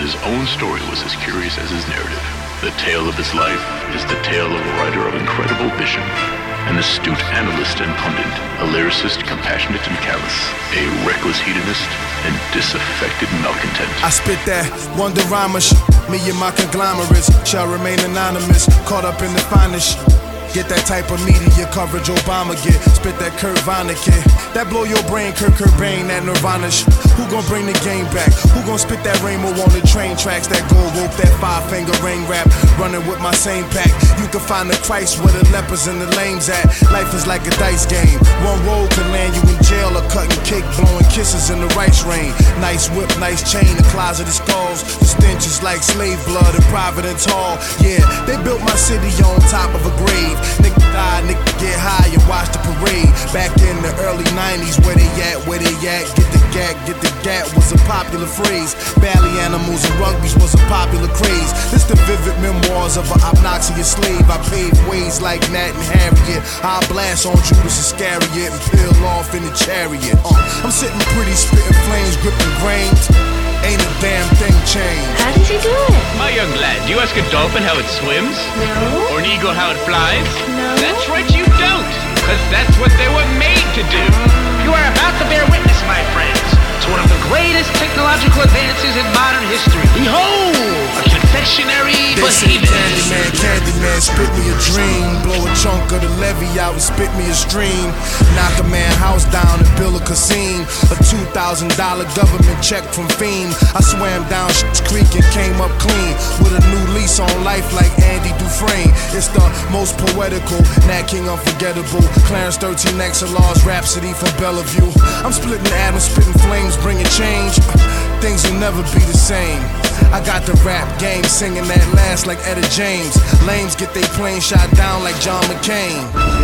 his own story was as curious as his narrative. The tale of his life is the tale of a writer of incredible vision, an astute analyst and pundit, a lyricist compassionate and callous, a reckless hedonist and disaffected malcontent. I spit that Wonderama shit. Me and my conglomerates shall remain anonymous, caught up in the finest shit. Get that type of media coverage Obama get. Spit that Kurt Vonnegut. That blow your brain, Kurt Cobain, that Nirvana shit. Who gon' bring the game back? Who gon' spit that rainbow on the train tracks? That gold rope, that five-finger ring rap. Running with my same pack. You can find the Christ where the lepers and the lames at. Life is like a dice game. One roll can land you in jail or cutting cake, blowing kisses in the rice rain. Nice whip, nice chain, a closet of skulls. The stench is like slave blood in Providence Hall. Yeah, they built my city on top of a grave. Nigga die, nigga get high and watch the parade. Back in the early 90s, where they at, where they at? Get the gat was a popular phrase. Bally animals and rugbies was a popular craze. This the vivid memoirs of an obnoxious slave. I paved ways like Nat and Harriet. I blast on Judas Iscariot and peel off in the chariot. I'm sitting pretty, spitting flames, gripping grains. Ain't a damn thing changed. How does he do it? My young lad, do you ask a dolphin how it swims? No. Or an eagle how it flies? No. That's right, you don't. Because that's what they were made to do. You are about to bear witness, my friends, to one of the greatest technological advances in modern history. Behold, a confectionery They say behemoth. Candyman, spit me a dream. Blow a chunk of the levy out and spit me a stream. Knock a man house down and build a casino. A $2,000 government check from Fiend. I swam down Shit's Creek and came up clean with a new lease on life like Andy Dufresne. It's the most poetical, Nat King unforgettable. Clarence 13 XLR's Rhapsody from Bellevue. I'm splitting atoms, spitting flames, bringing change. Things will never be the same. I got the rap game singing that last like Etta James. Lames get they plane shot down like John McCain.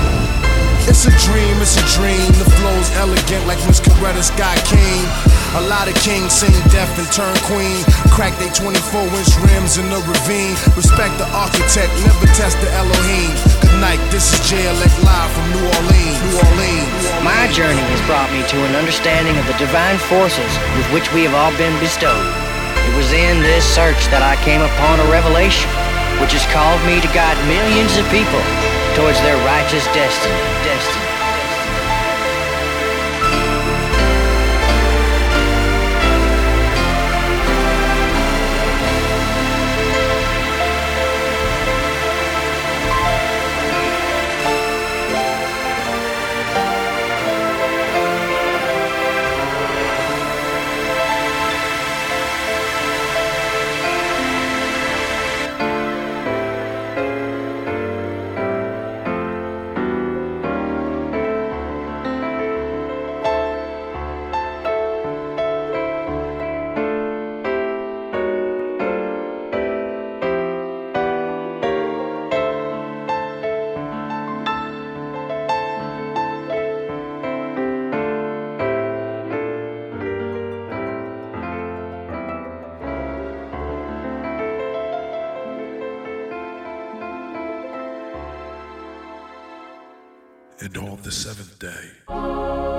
It's a dream, it's a dream. The flow's elegant like Miss Coretta Scott King. A lot of kings sing deaf and turn queen. Crack they 24-inch rims in the ravine. Respect the architect, never test the Elohim. Good night, this is JLX live from New Orleans. New Orleans. My journey has brought me to an understanding of the divine forces with which we have all been bestowed. It was in this search that I came upon a revelation, which has called me to guide millions of people towards their righteous destiny. And on the seventh day,